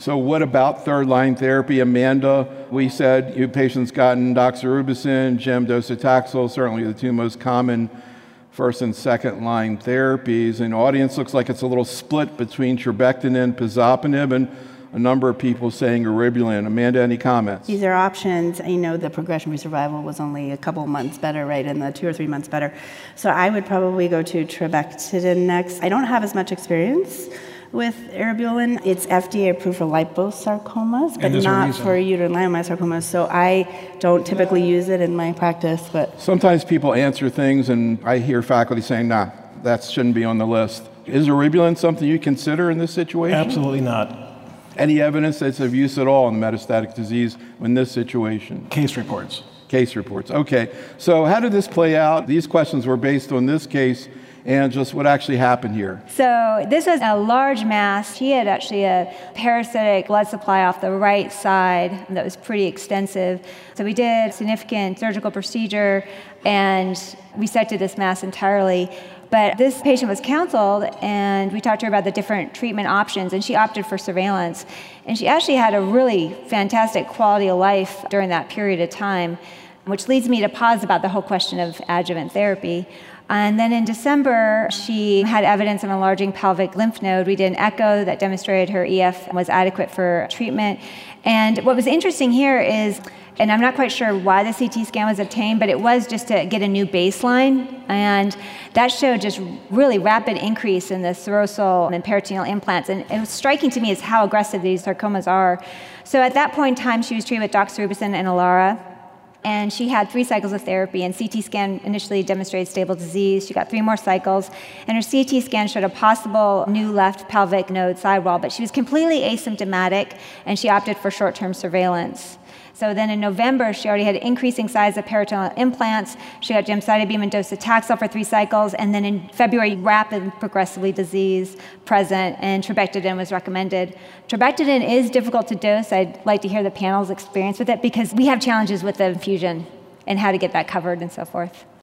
So what about third-line therapy? Amanda, we said your patient's gotten doxorubicin, gem-docetaxel, certainly the two most common first and second line therapies. And the audience looks like it's a little split between trabectedin, pazopanib, and a number of people saying eribulin. Amanda, any comments? These are options. I know the progression-free survival was only a couple months better, right, and the 2 or 3 months better. So I would probably go to trabectedin next. I don't have as much experience with eribulin. It's FDA approved for liposarcomas, but not for uterine leiomyosarcomas. So I don't typically use it in my practice. But sometimes people answer things, and I hear faculty saying, nah, that shouldn't be on the list. Is eribulin something you consider in this situation? Absolutely not. Any evidence that's of use at all in metastatic disease in this situation? Case reports. Case reports. Okay. So how did this play out? These questions were based on this case and just what actually happened here. So this was a large mass. She had actually a parasitic blood supply off the right side that was pretty extensive. So we did a significant surgical procedure and resected this mass entirely. But this patient was counseled, and we talked to her about the different treatment options, and she opted for surveillance. And she actually had a really fantastic quality of life during that period of time, which leads me to pause about the whole question of adjuvant therapy. And then in December, she had evidence of an enlarging pelvic lymph node. We did an echo that demonstrated her EF was adequate for treatment. And what was interesting here is, and I'm not quite sure why the CT scan was obtained, but it was just to get a new baseline. And that showed just really rapid increase in the serosal and peritoneal implants. And it was striking to me is how aggressive these sarcomas are. So at that point in time, she was treated with doxorubicin and Elara. And she had 3 cycles of therapy, and CT scan initially demonstrated stable disease. She got 3 more cycles, and her CT scan showed a possible new left pelvic node sidewall, but she was completely asymptomatic, and she opted for short-term surveillance. So then in November, she already had increasing size of peritoneal implants. She got gemcitabine and docetaxel for 3 cycles, and then in February, rapid progressively disease present, and trabectedin was recommended. Trabectedin is difficult to dose. I'd like to hear the panel's experience with it because we have challenges with the infusion and how to get that covered and so forth.